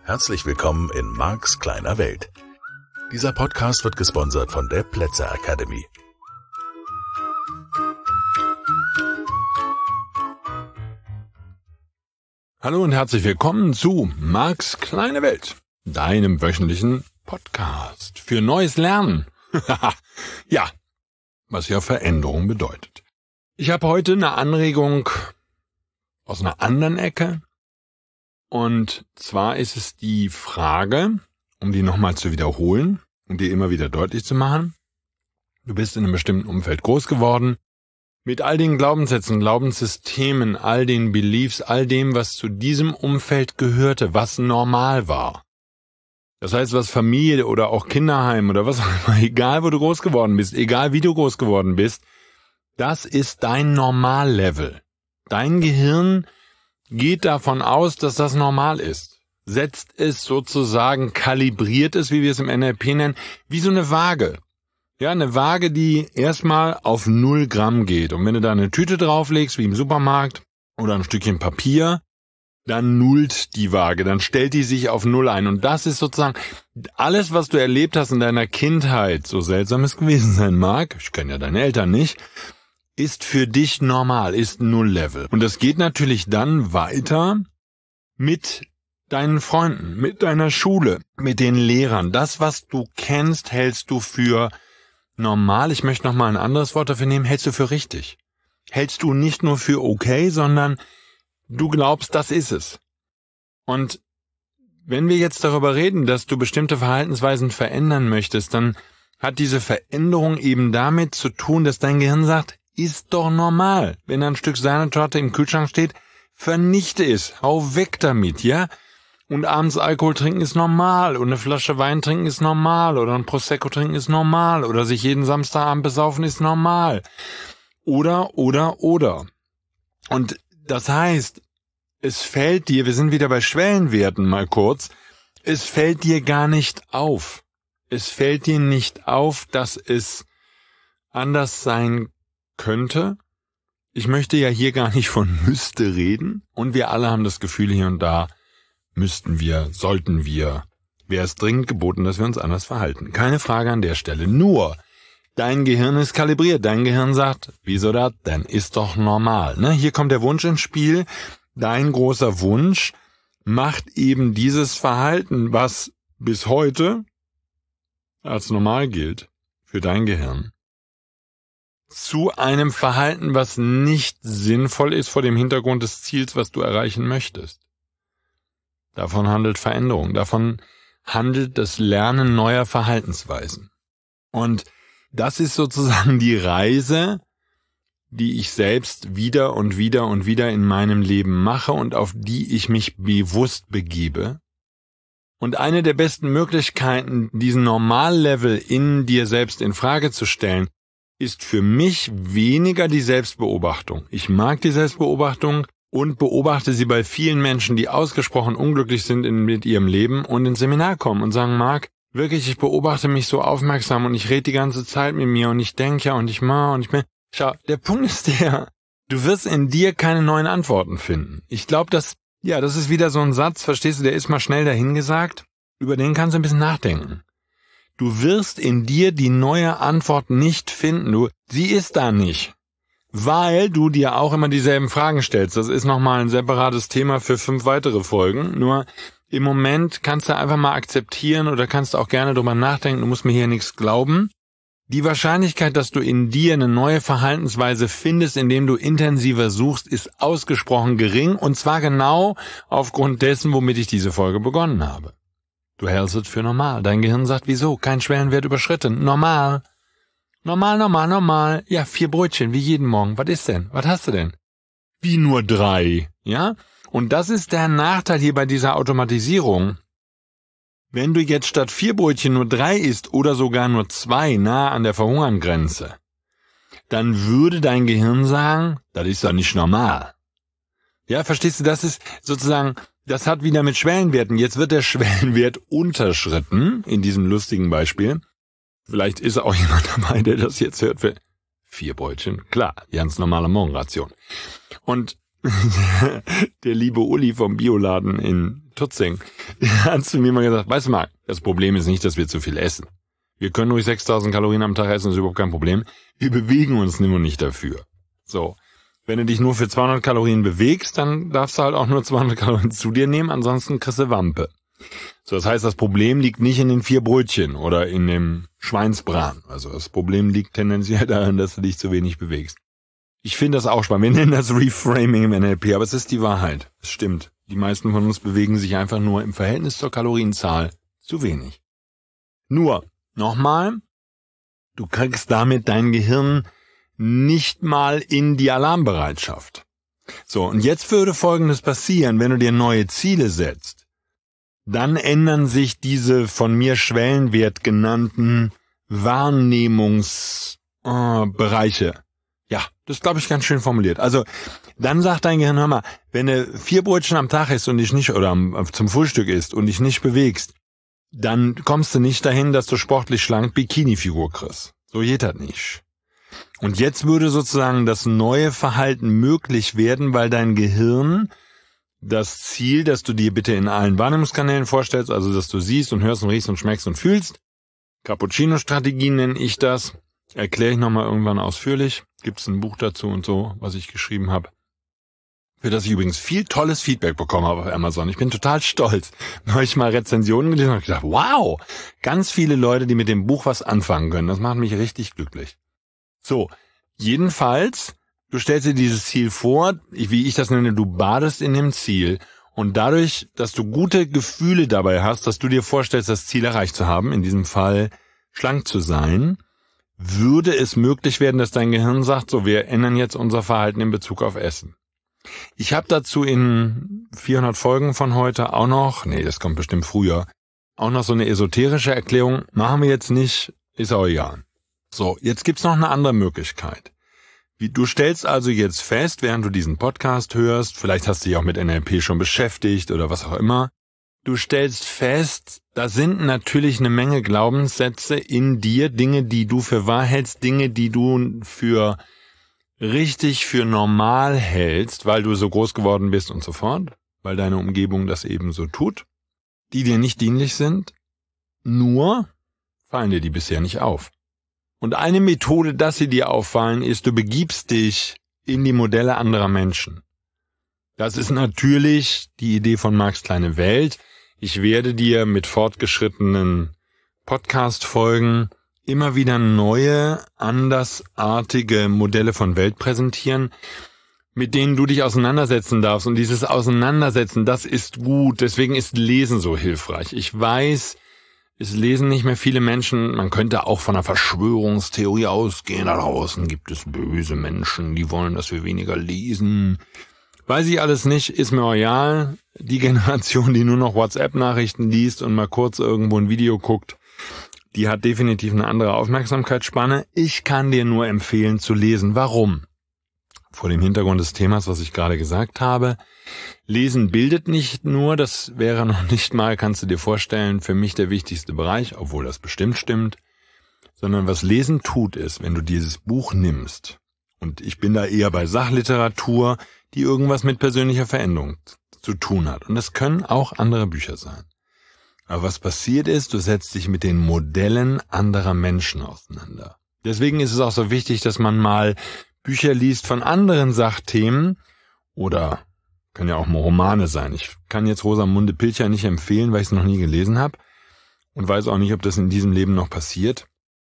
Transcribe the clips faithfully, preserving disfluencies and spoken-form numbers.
Herzlich willkommen in Marks kleiner Welt. Dieser Podcast wird gesponsert von der Plätzer Academy. Hallo und herzlich willkommen zu Marks kleine Welt, deinem wöchentlichen Podcast für neues Lernen. Ja, was ja Veränderung bedeutet. Ich habe heute eine Anregung aus einer anderen Ecke. Und zwar ist es die Frage, um die nochmal zu wiederholen und dir immer wieder deutlich zu machen. Du bist in einem bestimmten Umfeld groß geworden, mit all den Glaubenssätzen, Glaubenssystemen, all den Beliefs, all dem, was zu diesem Umfeld gehörte, was normal war. Das heißt, was Familie oder auch Kinderheim oder was auch immer, egal wo du groß geworden bist, egal wie du groß geworden bist, das ist dein Normallevel. Dein Gehirn geht davon aus, dass das normal ist. Setzt es sozusagen, kalibriert es, wie wir es im N L P nennen, wie so eine Waage. Ja, eine Waage, die erstmal auf null Gramm geht. Und wenn du da eine Tüte drauflegst, wie im Supermarkt, oder ein Stückchen Papier, dann nullt die Waage, dann stellt die sich auf null ein. Und das ist sozusagen alles, was du erlebt hast in deiner Kindheit, so seltsam es gewesen sein mag, ich kenne ja deine Eltern nicht, ist für dich normal, ist Null-Level. Und das geht natürlich dann weiter mit deinen Freunden, mit deiner Schule, mit den Lehrern. Das, was du kennst, hältst du für normal. Ich möchte noch mal ein anderes Wort dafür nehmen. Hältst du für richtig. Hältst du nicht nur für okay, sondern du glaubst, das ist es. Und wenn wir jetzt darüber reden, dass du bestimmte Verhaltensweisen verändern möchtest, dann hat diese Veränderung eben damit zu tun, dass dein Gehirn sagt, ist doch normal. Wenn ein Stück Sahnetorte im Kühlschrank steht, vernichte es. Hau weg damit, ja? Und abends Alkohol trinken ist normal. Und eine Flasche Wein trinken ist normal. Oder ein Prosecco trinken ist normal. Oder sich jeden Samstagabend besaufen ist normal. Oder, oder, oder. Und das heißt, es fällt dir, wir sind wieder bei Schwellenwerten mal kurz, es fällt dir gar nicht auf. Es fällt dir nicht auf, dass es anders sein kann. Könnte. Ich möchte ja hier gar nicht von müsste reden. Und wir alle haben das Gefühl, hier und da müssten wir, sollten wir, wäre es dringend geboten, dass wir uns anders verhalten. Keine Frage an der Stelle. Nur, dein Gehirn ist kalibriert. Dein Gehirn sagt, wieso das? Dann ist doch normal. Ne? Hier kommt der Wunsch ins Spiel. Dein großer Wunsch macht eben dieses Verhalten, was bis heute als normal gilt, für dein Gehirn, zu einem Verhalten, was nicht sinnvoll ist vor dem Hintergrund des Ziels, was du erreichen möchtest. Davon handelt Veränderung, davon handelt das Lernen neuer Verhaltensweisen. Und das ist sozusagen die Reise, die ich selbst wieder und wieder und wieder in meinem Leben mache und auf die ich mich bewusst begebe. Und eine der besten Möglichkeiten, diesen Normallevel in dir selbst in Frage zu stellen, ist für mich weniger die Selbstbeobachtung. Ich mag die Selbstbeobachtung und beobachte sie bei vielen Menschen, die ausgesprochen unglücklich sind in, mit ihrem Leben und ins Seminar kommen und sagen, Mark, wirklich, ich beobachte mich so aufmerksam und ich rede die ganze Zeit mit mir und ich denke ja und ich mache und ich bin... Schau, der Punkt ist der, du wirst in dir keine neuen Antworten finden. Ich glaube, dass, ja, das ist wieder so ein Satz, verstehst du, der ist mal schnell dahingesagt, über den kannst du ein bisschen nachdenken. Du wirst in dir die neue Antwort nicht finden. Du, sie ist da nicht. Weil du dir auch immer dieselben Fragen stellst. Das ist nochmal ein separates Thema für fünf weitere Folgen. Nur im Moment kannst du einfach mal akzeptieren oder kannst auch gerne drüber nachdenken. Du musst mir hier nichts glauben. Die Wahrscheinlichkeit, dass du in dir eine neue Verhaltensweise findest, indem du intensiver suchst, ist ausgesprochen gering. Und zwar genau aufgrund dessen, womit ich diese Folge begonnen habe. Du hältst es für normal. Dein Gehirn sagt, wieso? Kein Schwellenwert überschritten. Normal. Normal, normal, normal. Ja, vier Brötchen, wie jeden Morgen. Was ist denn? Was hast du denn? Wie nur drei. Ja? Und das ist der Nachteil hier bei dieser Automatisierung. Wenn du jetzt statt vier Brötchen nur drei isst oder sogar nur zwei, nah an der Verhungerngrenze, dann würde dein Gehirn sagen, das ist doch nicht normal. Ja, verstehst du, das ist sozusagen... Das hat wieder mit Schwellenwerten. Jetzt wird der Schwellenwert unterschritten, in diesem lustigen Beispiel. Vielleicht ist auch jemand dabei, der das jetzt hört. Für vier Brötchen, klar, ganz normale Morgenration. Und Der liebe Uli vom Bioladen in Tutzing, der hat zu mir mal gesagt, weißt du Marc, das Problem ist nicht, dass wir zu viel essen. Wir können ruhig sechstausend Kalorien am Tag essen, das ist überhaupt kein Problem. Wir bewegen uns nur nicht dafür. So, wenn du dich nur für zweihundert Kalorien bewegst, dann darfst du halt auch nur zweihundert Kalorien zu dir nehmen, ansonsten kriegst du Wampe. So, das heißt, das Problem liegt nicht in den vier Brötchen oder in dem Schweinsbraten. Also das Problem liegt tendenziell daran, dass du dich zu wenig bewegst. Ich finde das auch spannend. Wir nennen das Reframing im N L P, aber es ist die Wahrheit. Es stimmt. Die meisten von uns bewegen sich einfach nur im Verhältnis zur Kalorienzahl zu wenig. Nur, nochmal, du kriegst damit dein Gehirn nicht mal in die Alarmbereitschaft. So, und jetzt würde Folgendes passieren, wenn du dir neue Ziele setzt. Dann ändern sich diese von mir Schwellenwert genannten Wahrnehmungsbereiche. Äh, Ja, das ist, glaube ich, ganz schön formuliert. Also, dann sagt dein Gehirn, hör mal, wenn du vier Brötchen am Tag isst und dich nicht, oder am, zum Frühstück isst und dich nicht bewegst, dann kommst du nicht dahin, dass du sportlich schlank Bikini-Figur kriegst. So geht das nicht. Und jetzt würde sozusagen das neue Verhalten möglich werden, weil dein Gehirn das Ziel, das du dir bitte in allen Wahrnehmungskanälen vorstellst, also dass du siehst und hörst und riechst und schmeckst und fühlst, Cappuccino-Strategie nenne ich das, erkläre ich nochmal irgendwann ausführlich. Gibt es ein Buch dazu und so, was ich geschrieben habe. Für das ich übrigens viel tolles Feedback bekommen habe auf Amazon. Ich bin total stolz. Neulich mal Rezensionen gelesen und gedacht, wow, ganz viele Leute, die mit dem Buch was anfangen können. Das macht mich richtig glücklich. So, jedenfalls, du stellst dir dieses Ziel vor, wie ich das nenne, du badest in dem Ziel. Und dadurch, dass du gute Gefühle dabei hast, dass du dir vorstellst, das Ziel erreicht zu haben, in diesem Fall schlank zu sein, würde es möglich werden, dass dein Gehirn sagt, so, wir ändern jetzt unser Verhalten in Bezug auf Essen. Ich habe dazu in vierhundert Folgen von heute auch noch, nee, das kommt bestimmt früher, auch noch so eine esoterische Erklärung, machen wir jetzt nicht, ist auch egal. So, jetzt gibt's noch eine andere Möglichkeit. Wie, du stellst also jetzt fest, während du diesen Podcast hörst, vielleicht hast du dich auch mit N L P schon beschäftigt oder was auch immer, du stellst fest, da sind natürlich eine Menge Glaubenssätze in dir, Dinge, die du für wahr hältst, Dinge, die du für richtig, für normal hältst, weil du so groß geworden bist und so fort, weil deine Umgebung das eben so tut, die dir nicht dienlich sind, nur fallen dir die bisher nicht auf. Und eine Methode, dass sie dir auffallen, ist, du begibst dich in die Modelle anderer Menschen. Das ist natürlich die Idee von Marks kleine Welt. Ich werde dir mit fortgeschrittenen Podcast-Folgen immer wieder neue, andersartige Modelle von Welt präsentieren, mit denen du dich auseinandersetzen darfst. Und dieses Auseinandersetzen, das ist gut. Deswegen ist Lesen so hilfreich. Ich weiß, es lesen nicht mehr viele Menschen. Man könnte auch von einer Verschwörungstheorie ausgehen. Da draußen gibt es böse Menschen, die wollen, dass wir weniger lesen. Weiß ich alles nicht, ist mir egal. Die Generation, die nur noch WhatsApp-Nachrichten liest und mal kurz irgendwo ein Video guckt, die hat definitiv eine andere Aufmerksamkeitsspanne. Ich kann dir nur empfehlen zu lesen. Warum? Vor dem Hintergrund des Themas, was ich gerade gesagt habe. Lesen bildet nicht nur, das wäre noch nicht mal, kannst du dir vorstellen, für mich der wichtigste Bereich, obwohl das bestimmt stimmt, sondern was Lesen tut ist, wenn du dieses Buch nimmst, und ich bin da eher bei Sachliteratur, die irgendwas mit persönlicher Veränderung zu tun hat. Und das können auch andere Bücher sein. Aber was passiert ist, du setzt dich mit den Modellen anderer Menschen auseinander. Deswegen ist es auch so wichtig, dass man mal Bücher liest von anderen Sachthemen oder können ja auch mal Romane sein. Ich kann jetzt Rosamunde Pilcher nicht empfehlen, weil ich es noch nie gelesen habe und weiß auch nicht, ob das in diesem Leben noch passiert.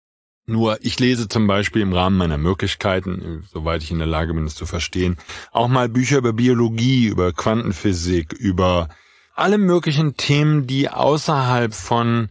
Nur ich lese zum Beispiel im Rahmen meiner Möglichkeiten, soweit ich in der Lage bin, es zu verstehen, auch mal Bücher über Biologie, über Quantenphysik, über alle möglichen Themen, die außerhalb von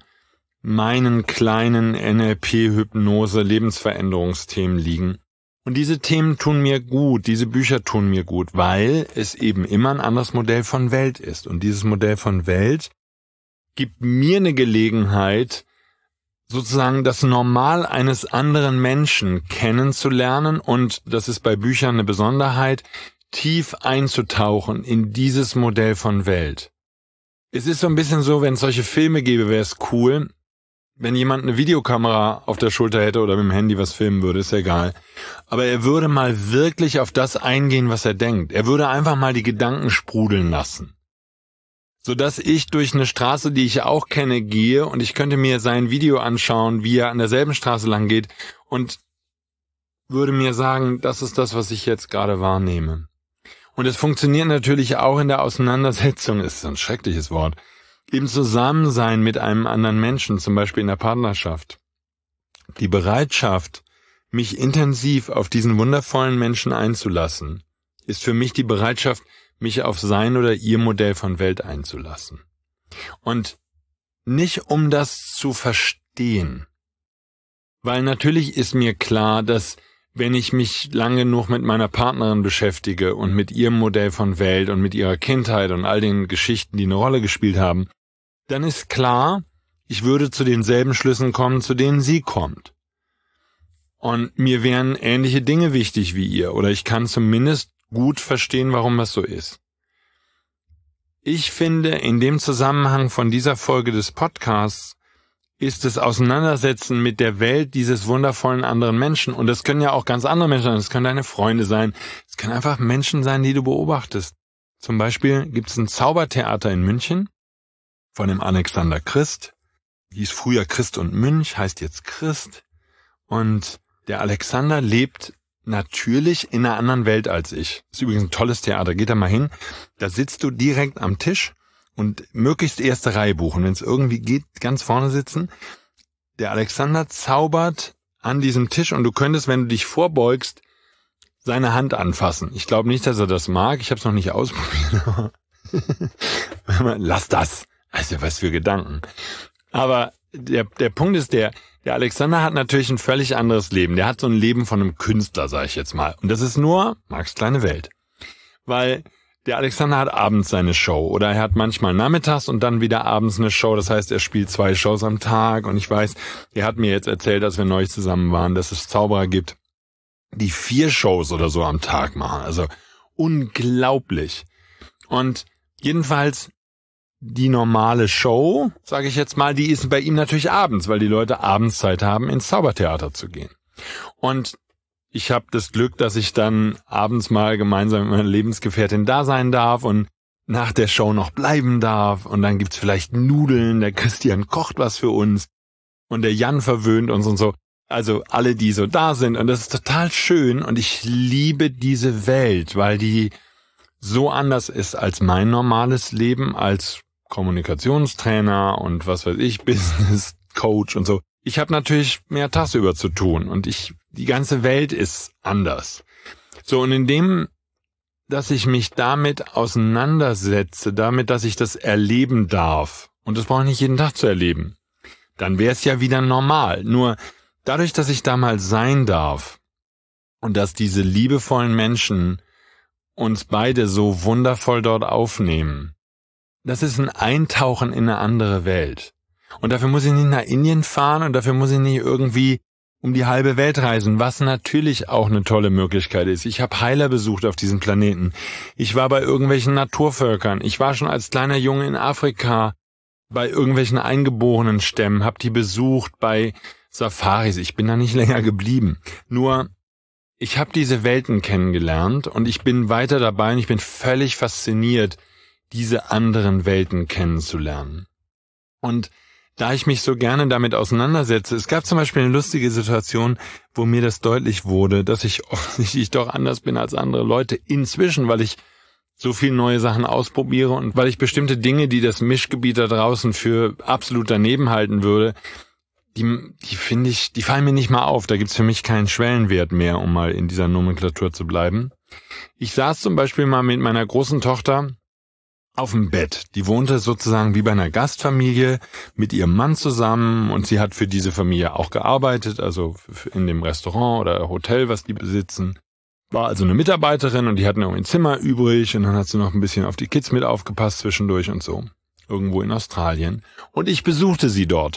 meinen kleinen N L P-Hypnose, Lebensveränderungsthemen liegen. Und diese Themen tun mir gut, diese Bücher tun mir gut, weil es eben immer ein anderes Modell von Welt ist. Und dieses Modell von Welt gibt mir eine Gelegenheit, sozusagen das Normal eines anderen Menschen kennenzulernen, und das ist bei Büchern eine Besonderheit, tief einzutauchen in dieses Modell von Welt. Es ist so ein bisschen so, wenn es solche Filme gäbe, wäre es cool, wenn jemand eine Videokamera auf der Schulter hätte oder mit dem Handy was filmen würde, ist ja egal. Aber er würde mal wirklich auf das eingehen, was er denkt. Er würde einfach mal die Gedanken sprudeln lassen. Sodass ich durch eine Straße, die ich auch kenne, gehe und ich könnte mir sein Video anschauen, wie er an derselben Straße lang geht und würde mir sagen, das ist das, was ich jetzt gerade wahrnehme. Und es funktioniert natürlich auch in der Auseinandersetzung, ist so ein schreckliches Wort, im Zusammensein mit einem anderen Menschen, zum Beispiel in der Partnerschaft. Die Bereitschaft, mich intensiv auf diesen wundervollen Menschen einzulassen, ist für mich die Bereitschaft, mich auf sein oder ihr Modell von Welt einzulassen. Und nicht um das zu verstehen. Weil natürlich ist mir klar, dass wenn ich mich lange genug mit meiner Partnerin beschäftige und mit ihrem Modell von Welt und mit ihrer Kindheit und all den Geschichten, die eine Rolle gespielt haben, dann ist klar, ich würde zu denselben Schlüssen kommen, zu denen sie kommt. Und mir wären ähnliche Dinge wichtig wie ihr, oder ich kann zumindest gut verstehen, warum das so ist. Ich finde, in dem Zusammenhang von dieser Folge des Podcasts ist das Auseinandersetzen mit der Welt dieses wundervollen anderen Menschen, und das können ja auch ganz andere Menschen sein, das können deine Freunde sein, es können einfach Menschen sein, die du beobachtest. Zum Beispiel gibt es ein Zaubertheater in München von dem Alexander Christ, hieß früher Christ und Münch, heißt jetzt Christ, und der Alexander lebt natürlich in einer anderen Welt als ich. Das ist übrigens ein tolles Theater, geht da mal hin, da sitzt du direkt am Tisch und möglichst erste Reihe buchen, wenn es irgendwie geht, ganz vorne sitzen. Der Alexander zaubert an diesem Tisch und du könntest, wenn du dich vorbeugst, seine Hand anfassen. Ich glaube nicht, dass er das mag, ich habe es noch nicht ausprobiert. Lass das. Also was für Gedanken. Aber der der Punkt ist der, der Alexander hat natürlich ein völlig anderes Leben. Der hat so ein Leben von einem Künstler, sage ich jetzt mal. Und das ist nur Marks kleine Welt. Weil der Alexander hat abends seine Show oder er hat manchmal nachmittags und dann wieder abends eine Show. Das heißt, er spielt zwei Shows am Tag. Und ich weiß, er hat mir jetzt erzählt, als wir neulich zusammen waren, dass es Zauberer gibt, die vier Shows oder so am Tag machen. Also unglaublich. Und jedenfalls die normale Show, sage ich jetzt mal, die ist bei ihm natürlich abends, weil die Leute abends Zeit haben, ins Zaubertheater zu gehen. Und ich habe das Glück, dass ich dann abends mal gemeinsam mit meiner Lebensgefährtin da sein darf und nach der Show noch bleiben darf. Und dann gibt's vielleicht Nudeln, der Christian kocht was für uns und der Jan verwöhnt uns und so. Also alle, die so da sind. Und das ist total schön und ich liebe diese Welt, weil die so anders ist als mein normales Leben als Kommunikationstrainer und was weiß ich, Business Coach und so. Ich habe natürlich mehr tagsüber zu tun und ich die ganze Welt ist anders. So, und indem, dass ich mich damit auseinandersetze, damit, dass ich das erleben darf, und das brauche ich nicht jeden Tag zu erleben, dann wäre es ja wieder normal. Nur dadurch, dass ich da mal sein darf und dass diese liebevollen Menschen uns beide so wundervoll dort aufnehmen, das ist ein Eintauchen in eine andere Welt. Und dafür muss ich nicht nach Indien fahren und dafür muss ich nicht irgendwie um die halbe Welt reisen, was natürlich auch eine tolle Möglichkeit ist. Ich habe Heiler besucht auf diesem Planeten. Ich war bei irgendwelchen Naturvölkern. Ich war schon als kleiner Junge in Afrika bei irgendwelchen eingeborenen Stämmen, habe die besucht bei Safaris. Ich bin da nicht länger geblieben. Nur ich habe diese Welten kennengelernt und ich bin weiter dabei und ich bin völlig fasziniert, diese anderen Welten kennenzulernen. Und da ich mich so gerne damit auseinandersetze, es gab zum Beispiel eine lustige Situation, wo mir das deutlich wurde, dass ich offensichtlich doch anders bin als andere Leute inzwischen, weil ich so viel neue Sachen ausprobiere und weil ich bestimmte Dinge, die das Mischgebiet da draußen für absolut daneben halten würde, die, die finde ich, die fallen mir nicht mal auf. Da gibt's für mich keinen Schwellenwert mehr, um mal in dieser Nomenklatur zu bleiben. Ich saß zum Beispiel mal mit meiner großen Tochter auf dem Bett. Die wohnte sozusagen wie bei einer Gastfamilie mit ihrem Mann zusammen und sie hat für diese Familie auch gearbeitet, also in dem Restaurant oder Hotel, was die besitzen. War also eine Mitarbeiterin und die hatten irgendwie ein Zimmer übrig und dann hat sie noch ein bisschen auf die Kids mit aufgepasst zwischendurch und so. Irgendwo in Australien. Und ich besuchte sie dort.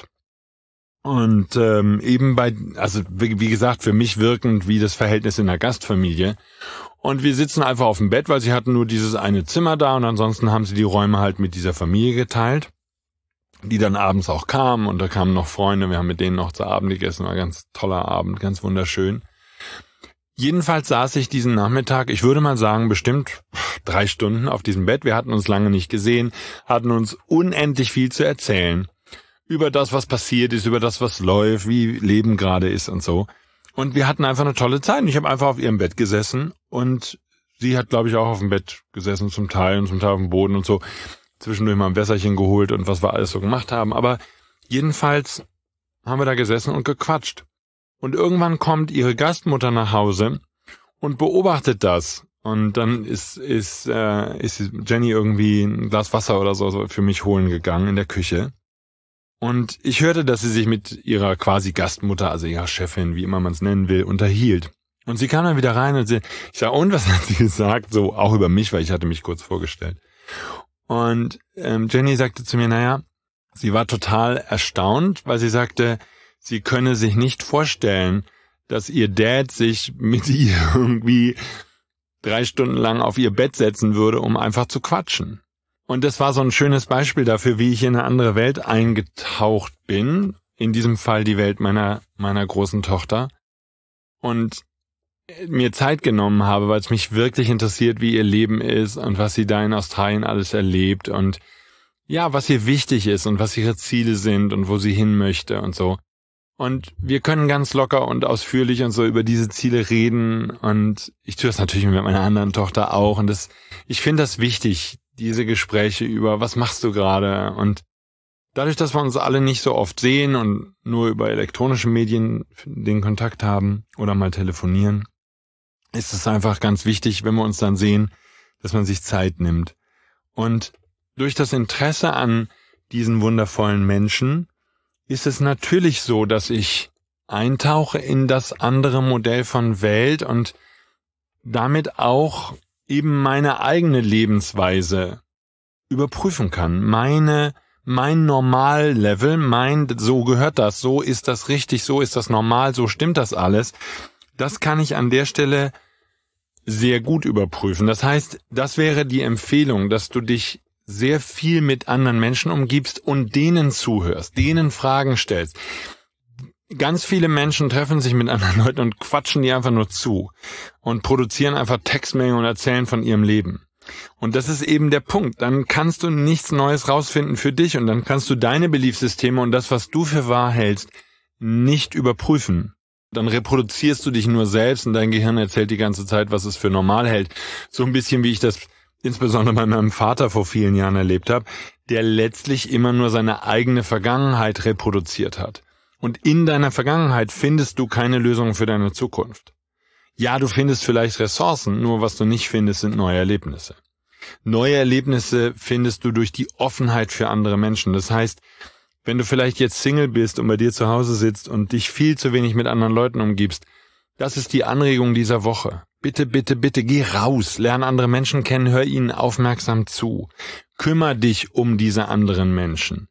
Und ähm, eben bei, also wie, wie gesagt, für mich wirkend wie das Verhältnis in einer Gastfamilie. Und wir sitzen einfach auf dem Bett, weil sie hatten nur dieses eine Zimmer da und ansonsten haben sie die Räume halt mit dieser Familie geteilt. die dann abends auch kamen und da kamen noch Freunde, wir haben mit denen noch zu Abend gegessen, war ein ganz toller Abend, ganz wunderschön. Jedenfalls saß ich diesen Nachmittag, ich würde mal sagen, bestimmt drei Stunden auf diesem Bett. Wir hatten uns lange nicht gesehen, hatten uns unendlich viel zu erzählen. Über das, was passiert ist, über das, was läuft, wie Leben gerade ist und so. Und wir hatten einfach eine tolle Zeit. Und ich habe einfach auf ihrem Bett gesessen und sie hat, glaube ich, auch auf dem Bett gesessen zum Teil und zum Teil auf dem Boden und so. Zwischendurch mal ein Wässerchen geholt und was wir alles so gemacht haben. Aber jedenfalls haben wir da gesessen und gequatscht. Und irgendwann kommt ihre Gastmutter nach Hause und beobachtet das. Und dann ist ist äh, ist Jenny irgendwie ein Glas Wasser oder so für mich holen gegangen in der Küche. Und ich hörte, dass sie sich mit ihrer quasi Gastmutter, also ihrer Chefin, wie immer man es nennen will, unterhielt. Und sie kam dann wieder rein und sie, ich sag, und was hat sie gesagt? So auch über mich, weil ich hatte mich kurz vorgestellt. Und ähm, Jenny sagte zu mir, naja, sie war total erstaunt, weil sie sagte, sie könne sich nicht vorstellen, dass ihr Dad sich mit ihr irgendwie drei Stunden lang auf ihr Bett setzen würde, um einfach zu quatschen. Und das war so ein schönes Beispiel dafür, wie ich in eine andere Welt eingetaucht bin. In diesem Fall die Welt meiner, meiner großen Tochter. Und mir Zeit genommen habe, weil es mich wirklich interessiert, wie ihr Leben ist und was sie da in Australien alles erlebt und ja, was ihr wichtig ist und was ihre Ziele sind und wo sie hin möchte und so. Und wir können ganz locker und ausführlich und so über diese Ziele reden und ich tue das natürlich mit meiner anderen Tochter auch und das, ich finde das wichtig, diese Gespräche über, was machst du gerade? Und dadurch, dass wir uns alle nicht so oft sehen und nur über elektronische Medien den Kontakt haben oder mal telefonieren, ist es einfach ganz wichtig, wenn wir uns dann sehen, dass man sich Zeit nimmt. Und durch das Interesse an diesen wundervollen Menschen ist es natürlich so, dass ich eintauche in das andere Modell von Welt und damit auch eben meine eigene Lebensweise überprüfen kann. Meine, mein Normallevel, mein, so gehört das, so ist das richtig, so ist das normal, so stimmt das alles. Das kann ich an der Stelle sehr gut überprüfen. Das heißt, das wäre die Empfehlung, dass du dich sehr viel mit anderen Menschen umgibst und denen zuhörst, denen Fragen stellst. Ganz viele Menschen treffen sich mit anderen Leuten und quatschen die einfach nur zu und produzieren einfach Textmengen und erzählen von ihrem Leben. Und das ist eben der Punkt. Dann kannst du nichts Neues rausfinden für dich und dann kannst du deine Beliefssysteme und das, was du für wahr hältst, nicht überprüfen. Dann reproduzierst du dich nur selbst und dein Gehirn erzählt die ganze Zeit, was es für normal hält. So ein bisschen wie ich das insbesondere bei meinem Vater vor vielen Jahren erlebt habe, der letztlich immer nur seine eigene Vergangenheit reproduziert hat. Und in deiner Vergangenheit findest du keine Lösung für deine Zukunft. Ja, du findest vielleicht Ressourcen, nur was du nicht findest, sind neue Erlebnisse. Neue Erlebnisse findest du durch die Offenheit für andere Menschen. Das heißt, wenn du vielleicht jetzt Single bist und bei dir zu Hause sitzt und dich viel zu wenig mit anderen Leuten umgibst, das ist die Anregung dieser Woche. Bitte, bitte, bitte, geh raus, lerne andere Menschen kennen, hör ihnen aufmerksam zu. Kümmer dich um diese anderen Menschen.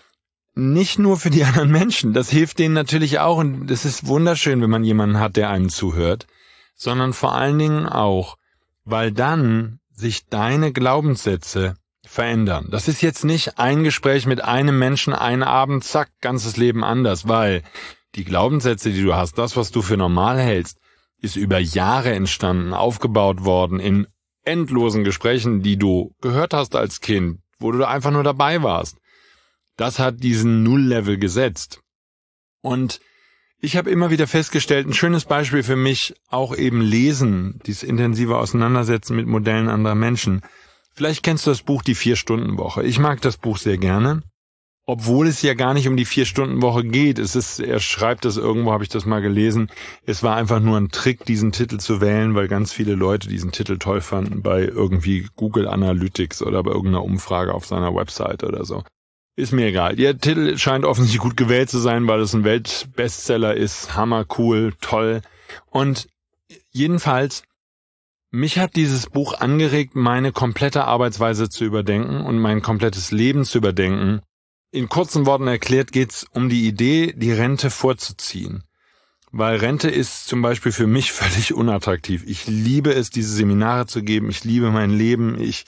Nicht nur für die anderen Menschen, das hilft denen natürlich auch und es ist wunderschön, wenn man jemanden hat, der einem zuhört, sondern vor allen Dingen auch, weil dann sich deine Glaubenssätze verändern. Das ist jetzt nicht ein Gespräch mit einem Menschen, einen Abend, zack, ganzes Leben anders, weil die Glaubenssätze, die du hast, das, was du für normal hältst, ist über Jahre entstanden, aufgebaut worden in endlosen Gesprächen, die du gehört hast als Kind, wo du einfach nur dabei warst. Das hat diesen Null-Level gesetzt. Und ich habe immer wieder festgestellt, ein schönes Beispiel für mich, auch eben Lesen, dieses intensive Auseinandersetzen mit Modellen anderer Menschen. Vielleicht kennst du das Buch Die Vier-Stunden-Woche. Ich mag das Buch sehr gerne. Obwohl es ja gar nicht um die Vier-Stunden-Woche geht. Es ist, er schreibt das irgendwo, habe ich das mal gelesen. Es war einfach nur ein Trick, diesen Titel zu wählen, weil ganz viele Leute diesen Titel toll fanden bei irgendwie Google Analytics oder bei irgendeiner Umfrage auf seiner Website oder so. Ist mir egal. Der Titel scheint offensichtlich gut gewählt zu sein, weil es ein Weltbestseller ist. Hammer, cool, toll. Und jedenfalls, mich hat dieses Buch angeregt, meine komplette Arbeitsweise zu überdenken und mein komplettes Leben zu überdenken. In kurzen Worten erklärt geht's um die Idee, die Rente vorzuziehen. Weil Rente ist zum Beispiel für mich völlig unattraktiv. Ich liebe es, diese Seminare zu geben. Ich liebe mein Leben. Ich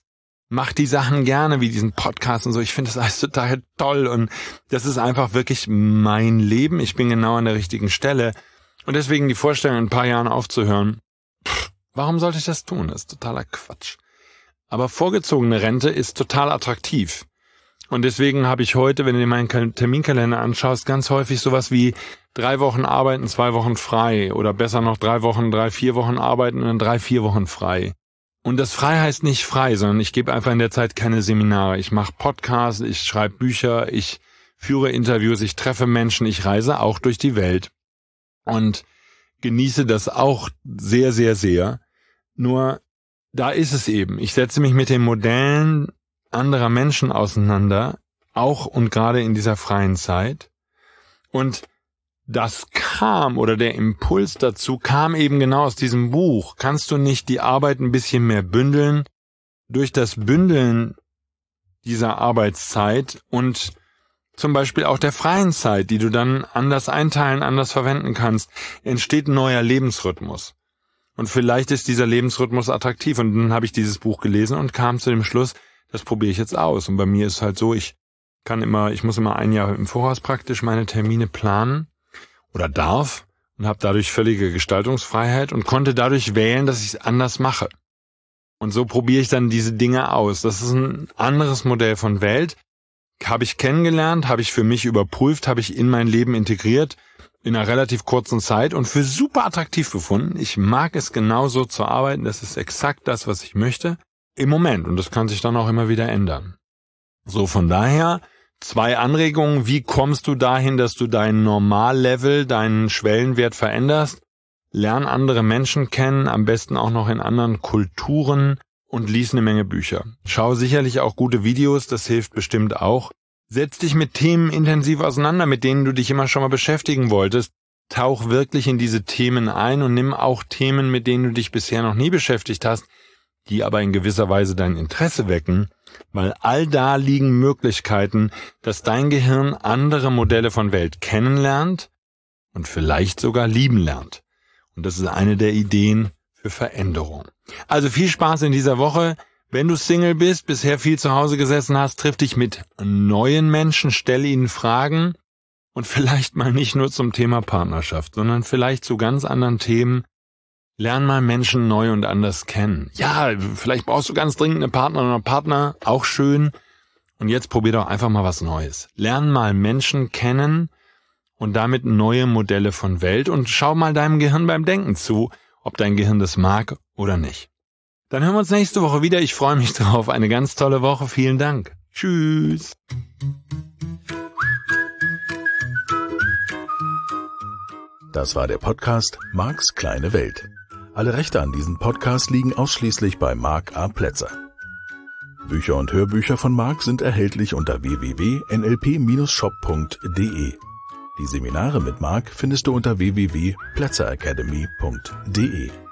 mach die Sachen gerne, wie diesen Podcast und so. Ich finde das alles total toll und das ist einfach wirklich mein Leben. Ich bin genau an der richtigen Stelle und deswegen die Vorstellung, in ein paar Jahren aufzuhören. Pff, warum sollte ich das tun? Das ist totaler Quatsch. Aber vorgezogene Rente ist total attraktiv. Und deswegen habe ich heute, wenn du dir meinen Terminkalender anschaust, ganz häufig sowas wie drei Wochen arbeiten, zwei Wochen frei oder besser noch drei Wochen, drei, vier Wochen arbeiten und dann drei, vier Wochen frei. Und das frei heißt nicht frei, sondern ich gebe einfach in der Zeit keine Seminare. Ich mache Podcasts, ich schreibe Bücher, ich führe Interviews, ich treffe Menschen, ich reise auch durch die Welt und genieße das auch sehr, sehr, sehr. Nur da ist es eben. Ich setze mich mit den Modellen anderer Menschen auseinander, auch und gerade in dieser freien Zeit. Und das kam, oder der Impuls dazu kam eben genau aus diesem Buch. Kannst du nicht die Arbeit ein bisschen mehr bündeln? Durch das Bündeln dieser Arbeitszeit und zum Beispiel auch der freien Zeit, die du dann anders einteilen, anders verwenden kannst, entsteht ein neuer Lebensrhythmus. Und vielleicht ist dieser Lebensrhythmus attraktiv. Und dann habe ich dieses Buch gelesen und kam zu dem Schluss, das probiere ich jetzt aus. Und bei mir ist es halt so, ich kann immer, ich muss immer ein Jahr im Voraus praktisch meine Termine planen oder darf und habe dadurch völlige Gestaltungsfreiheit und konnte dadurch wählen, dass ich es anders mache. Und so probiere ich dann diese Dinge aus. Das ist ein anderes Modell von Welt. Habe ich kennengelernt, habe ich für mich überprüft, habe ich in mein Leben integriert, in einer relativ kurzen Zeit und für super attraktiv befunden. Ich mag es genauso zu arbeiten. Das ist exakt das, was ich möchte im Moment. Und das kann sich dann auch immer wieder ändern. So, von daher zwei Anregungen. Wie kommst du dahin, dass du dein Normallevel, deinen Schwellenwert veränderst? Lern andere Menschen kennen, am besten auch noch in anderen Kulturen und lies eine Menge Bücher. Schau sicherlich auch gute Videos, das hilft bestimmt auch. Setz dich mit Themen intensiv auseinander, mit denen du dich immer schon mal beschäftigen wolltest. Tauch wirklich in diese Themen ein und nimm auch Themen, mit denen du dich bisher noch nie beschäftigt hast, die aber in gewisser Weise dein Interesse wecken, weil all da liegen Möglichkeiten, dass dein Gehirn andere Modelle von Welt kennenlernt und vielleicht sogar lieben lernt. Und das ist eine der Ideen für Veränderung. Also viel Spaß in dieser Woche. Wenn du Single bist, bisher viel zu Hause gesessen hast, triff dich mit neuen Menschen, stell ihnen Fragen und vielleicht mal nicht nur zum Thema Partnerschaft, sondern vielleicht zu ganz anderen Themen. Lern mal Menschen neu und anders kennen. Ja, vielleicht brauchst du ganz dringend eine Partnerin oder Partner, auch schön. Und jetzt probier doch einfach mal was Neues. Lern mal Menschen kennen und damit neue Modelle von Welt und schau mal deinem Gehirn beim Denken zu, ob dein Gehirn das mag oder nicht. Dann hören wir uns nächste Woche wieder. Ich freue mich drauf. Eine ganz tolle Woche. Vielen Dank. Tschüss. Das war der Podcast Marks kleine Welt. Alle Rechte an diesem Podcast liegen ausschließlich bei Mark A. Plätzer. Bücher und Hörbücher von Mark sind erhältlich unter w w w punkt n l p Bindestrich shop punkt d e. Die Seminare mit Mark findest du unter w w w punkt plätzer academy punkt d e.